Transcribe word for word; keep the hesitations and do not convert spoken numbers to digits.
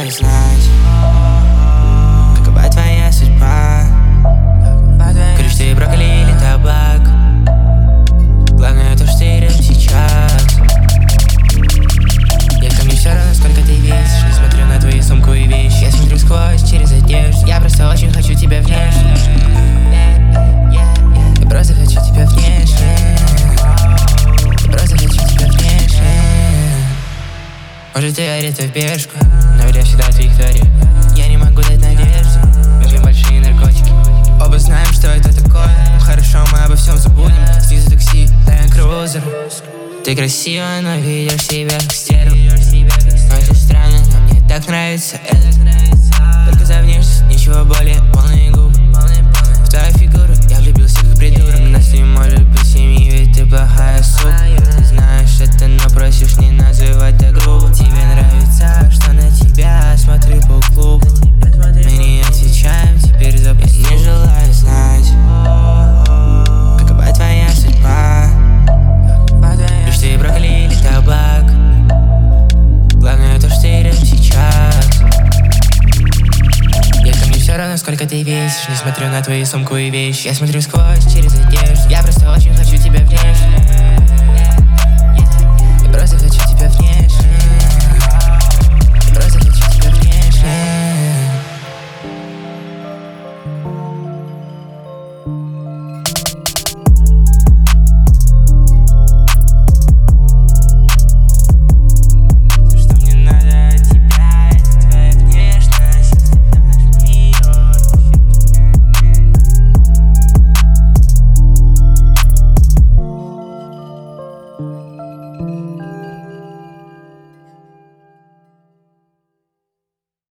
желаю знать, какова твоя судьба. Куришь ты брокколи или табак? Главное то, что ты рядом сейчас. Детка, мне все равно, сколько ты весишь. Не смотрю на твою сумку и вещи. Я смотрю сквозь, через одежду. Я просто очень хочу тебя внешне. Я просто хочу тебя внешне. Я просто хочу тебя внешне. Может, ты орет в бешку, но я всегда от Виктории. Я не могу дать надежду. Мы пьем большие наркотики. Оба знаем, что это такое. Ну хорошо, мы обо всем забудем. Снизу такси, Land Cruiser. Ты красива, но ведешь себя как стерва. Но это странно, но мне так нравится это. Только за внешность, ничего более. Полные губы, в твою фигуру я влюбился как придурок. У нас не может быть семьи, ведь ты плохая сука. Ты знаешь это, но просишь не называть так грубо. Тебе нравится, что на тебя смотрю по клубу. Мы не отвечаем, теперь запусти. Не желаю знать, какова твоя судьба. Лишь ты брокколи или табак? Главное то, что ты рядом сейчас. Детка, мне все равно, сколько ты весишь. Не смотрю на твою сумку и вещи. Я смотрю сквозь, через одежду. Я просто очень хочу тебя внешне.